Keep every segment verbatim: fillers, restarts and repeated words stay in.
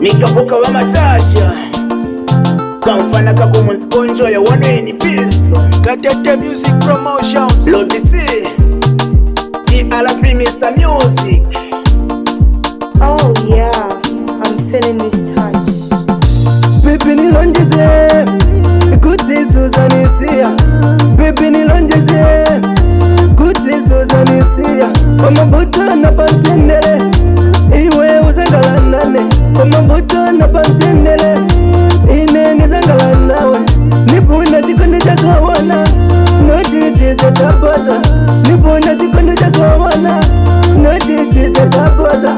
nikavuka wa matasha kamfana kako msikonjo ya wanweni piso Gatete Music Promotions Lodi C T L P Mister Music. Oh yeah, I'm feeling this touch. Baby nilonjeze kuti Suzanisia. Baby nilonjeze kuti Suzanisia. Wamavuta na pantendele iwe uzangala nane. Wamavuta na pantendele ine nizangala nawe. Nipuna chikonde cha sawana notiti cha chapaza. Nipuna chikonde cha sawana notiti cha chapaza.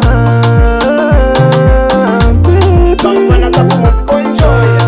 Kamfana kako msikonjo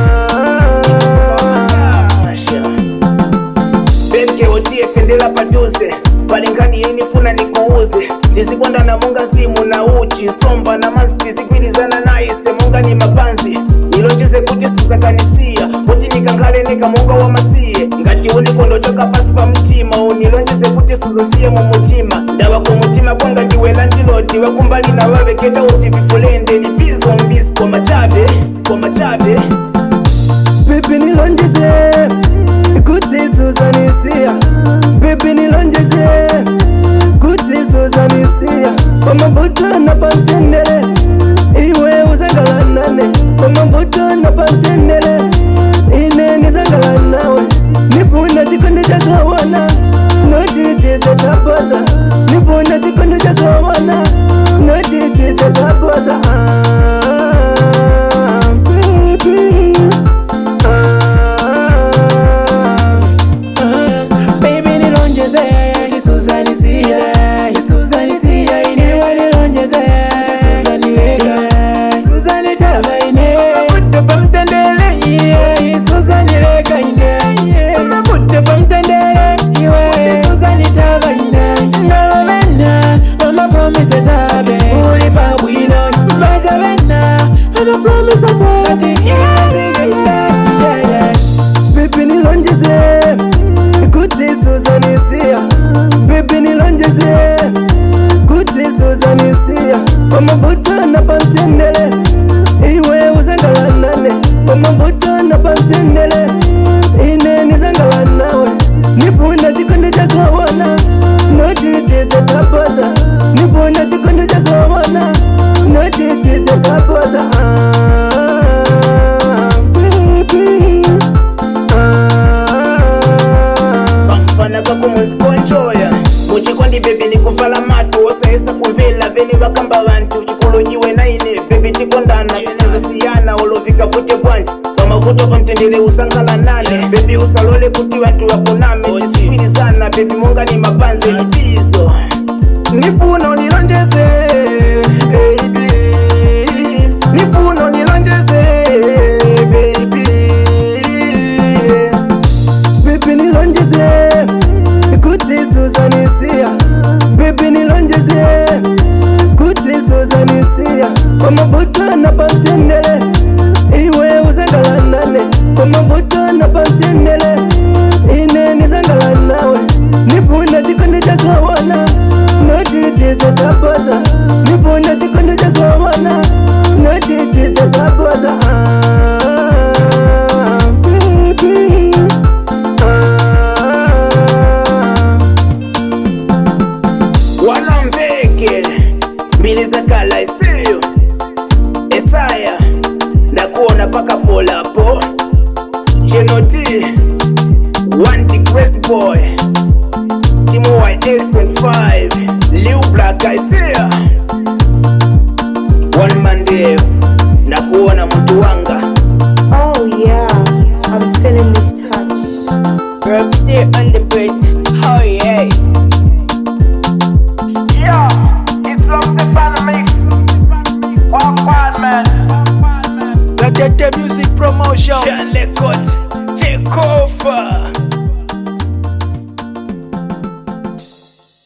Benke otie fendela paduze Palingani yini funa nikuuze Tizikonda na munga simu na uchi Somba na manzi tizikwilizana na ise Munga ni mapanzi Nilonjeze kuti suzakanisia Kuti nikangale nika munga wa masie Ngati unikondo choka pasi pa mtima Unilonjeze kuti suzasiye mu mutima Ndawa kwa mutima kwanga ndiwe landiloti Wakumbali na wawe keta uti vifulende Ni bizo mbisi kwa machabe Kwa machabe Baby nilonjeze kuti Suzanisia. Baby nilonjeze kuti Suzanisia. Wamavuta na pantendele iwe uzangala nane. Wamavuta na pantendele ine nizangala nawe. Nipuna chikonde cha sawana notiti cha chapaza. Nipuna chikonde cha sawana notiti cha chapaza. Ah, baby. Suzanisia, Suzanisia ine walilonjeze Suzanileka, Suzanitaba ine Mamutte pamtendele iwe Suzanileka ine Mamutte pamtendele iwe Suzanitaba ine Ngalabena, mama promise tabe Uli pabwina, maja bena Mama promise tabe Baby nilonjeze kuti Suzanisia. Baby nilonjeze kuti Suzanisia. Wamavuta na pantendele iwe uzangala nane. Wamavuta na pantendele ine nizangala nawe. Nipuna chikonde cha sawana notiti cha chapaza. Nipuna chikonde cha sawana notiti cha chapaza. Ah, baby. Kamfana kako msikonjoya Muchikondi baby nikuvala matu Osaesa kumvela veni wakamba vantu Chikulujiwe na ine baby tikondana Sineza siyana olovika vute bwanji Wamavuto pa mtendele usangala nane Baby usalole kuti vantu wakuname Tisikwilizana baby munga ni mapanze Nistizo Nifuno nilonjeze baby Nifuno nilonjeze baby Baby nilonjeze kuti Suzanisia. Baby nilonjeze kuti Suzanisia. Wamavuta na pantendele iwe uzangala nane. Wamavuta na pantendele ine nizangala nawe. Nipuna chikonde cha sawana notiti cha chapaza. Nipuna chikonde cha sawana notiti cha chapaza. Ah, baby. Biliza kala isiyo Esaya Nakuona paka pola po Genoti Wanti Crazy Boy Timo Y X twenty-five Liu Black Isaiah One Man Dave Nakuona mtu wanga. Oh yeah, I'm feeling this touch. Roxy on the beats, oh yeah. Yeah, it's Roxy Panamix. Walk wild man. Gatete Music Promotions.